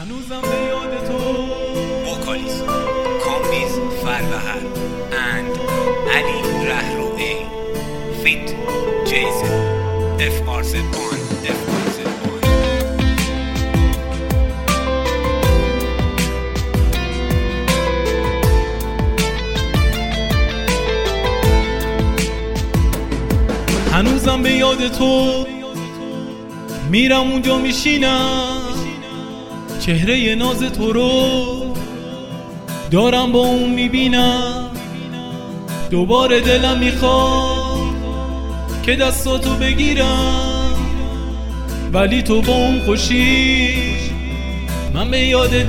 هنوزم به یاد تو. وکالیست کامبیز فروهر and علی رهروی فیت جیزن FRZ1 هنوزم به یاد تو میرم اونجا میشینم، چهره ناز تو رو دارم با اون میبینم. دوباره دلم میخواد که دستاتو بگیرم، ولی تو با اون خوشی من به یادت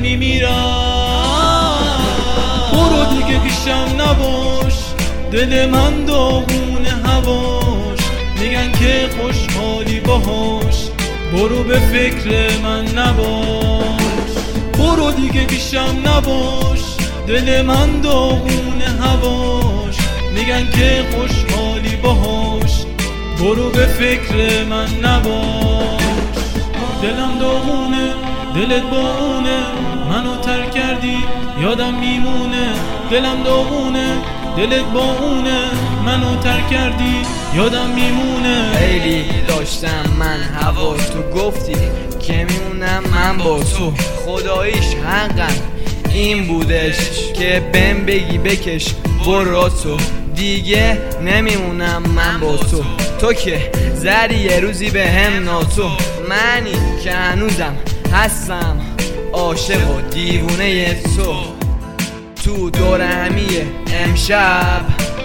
میمیرم. برو دیگه پیشم نباش، دل من داغون هواش، میگن که خوشحالی باهاش، برو به فکر من نباش. برو دیگه پیشم نباش، دل من داغون هواش، میگن که خوشحالی باهاش، برو به فکر من نباش. دلم داغونه، دلت با اونه، منو ترک کردی یادم میمونه. دلم داغونه، دلت با اونه، منو ترک کردی یادم میمونه. خیلی داشتم من هوا، تو گفتی که میمونم من با تو. خداییش حقم این بودش که بهم بگی بکش برو تو، دیگه نمیمونم من با تو. تو که زدی یه روزی به هم ناتو، منی که هنوزم هستم عاشق و دیوونه تو. تو دور همیه امشب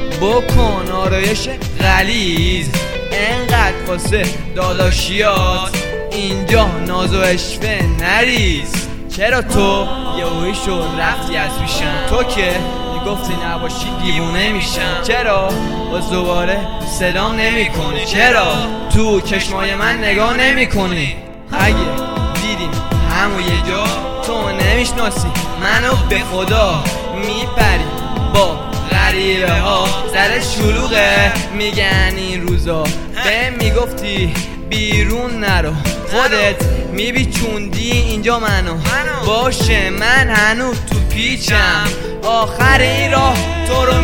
بکن آرایش غلیظ، انقدر واسه داداشیات اینجا ناز و عشوه نریز. چرا تو یهویی شد رفتی از پیشم؟ تو که میگفتی نباشی دیوونه میشم. چرا باز دوباره صدام نمی کنی؟ چرا تو چشمای من نگاه نمی کنی؟ اگه دیدیم همون یه جا تو نمیشناسی منو، به خدا میپری با غریبه ها. زره شلوغه میگن این روزا، به میگفتی بیرون نرو، خودت میبیچوندی اینجا منو. باشه من هنوز تو پیچم، آخر این راه تو رو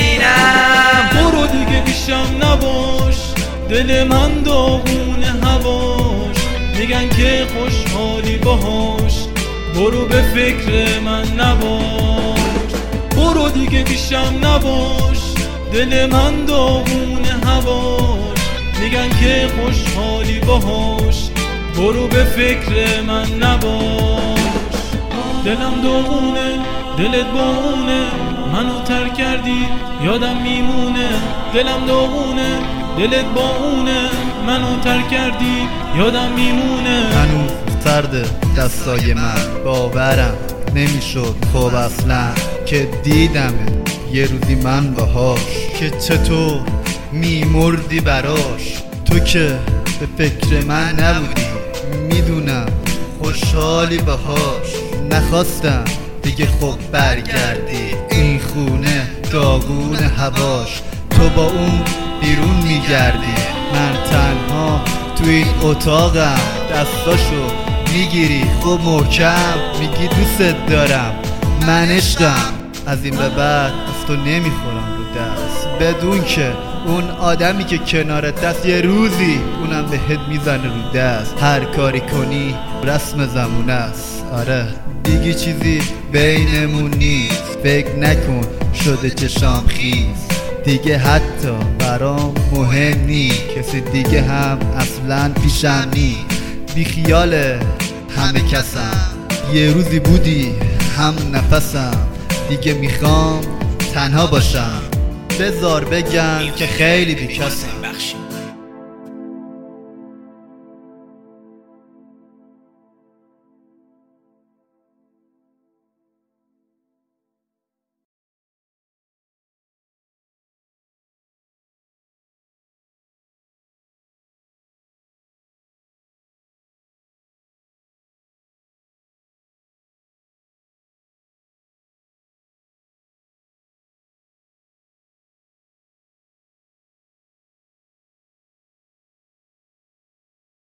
میبینم. برو دیگه پیشم نباش، دل من داغون هواش، میگن که خوشحالی باهاش، برو به فکر من نباش. برو دیگه پیشم نباش، دل من داغون هواش، میگن که خوشحالی باهاش، برو به فکر من نباش. دلم داغونه، دلت با اونه، منو ترک کردی یادم میمونه. دلم داغونه، دلت با اونه، منو ترک کردی یادم میمونه. هنوز سرد دستای من، باورم نمیشد خب اصلا که دیدم یه روزی من باهاش، که چطور میمردی براش. تو که به فکر من نبودی، میدونم خوشحالی باهاش. نخواستم دیگه خب برگردی، این خونه داغون هواش، تو با اون بیرون میگردی. من تنها تو این اتاقم، دستاشو میگیری خب محکم، میگی دوست دارم من عشقم. از این به بعد از تو نمیخورم رو دست، بدون که اون آدمی که کنارت دست یه روزی اونم بهت میزنه رو دست. هر کاری کنی رسم زمونه است. آره دیگه چیزی بینمون نیست، فکر نکن شده چشام خیز دیگه، حتی برام مهم نی، کسی دیگه هم اصلا پیشم نی. بی خیال همه کسم، یه روزی بودی هم نفسم، دیگه میخوام تنها باشم. بذار بگم که خیلی بیکسم.